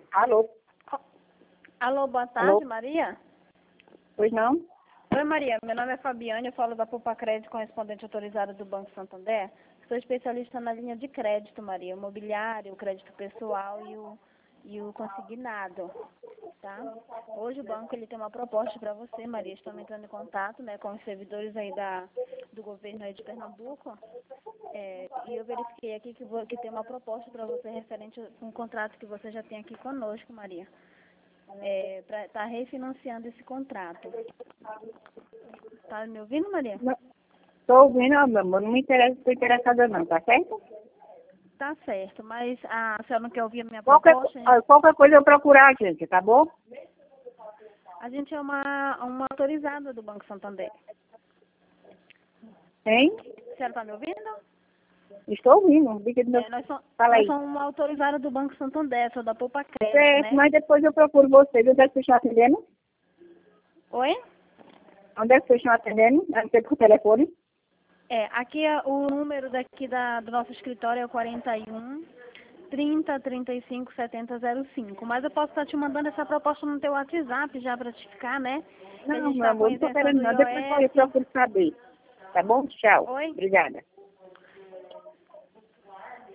Alô? Alô, boa tarde, Alô? Maria. Pois não? Oi, Maria. Meu nome é Fabiane, eu falo da Poupa Crédito, correspondente autorizada do Banco Santander. Sou especialista na linha de crédito, Maria, o imobiliário, o crédito pessoal e o consignado, tá? Hoje o banco ele tem uma proposta para você, Maria. Estamos entrando em contato, né, com os servidores aí do governo aí de Pernambuco. E eu verifiquei aqui que tem uma proposta para você referente a um contrato que você já tem aqui conosco, Maria. Para estar refinanciando esse contrato. Tá me ouvindo, Maria? Estou ouvindo, meu amor. Não me interessa, estou interessada não, tá certo? Tá certo, mas a senhora não quer ouvir a minha Qualquer, proposta? Hein? qualquer coisa eu procurar, gente, tá bom? A gente é uma autorizada do Banco Santander. Hein? A senhora tá me ouvindo? Estou ouvindo. Fala Nós aí. somos uma autorizada do Banco Santander, sou da Poupa Crédito, Certo, né? mas depois eu procuro vocês. Onde é que vocês estão atendendo? Oi? Onde é que vocês estão atendendo? Não sei por telefone. Aqui o número daqui do nosso escritório é o 41 30 35 70 05. Mas eu posso estar te mandando essa proposta no teu WhatsApp já para te ficar, né? Que a Não, gente meu está com amor, a não estou isenção querendo do não. Depois eu IOF. procuro saber. Tá bom? Tchau. Oi? Obrigada.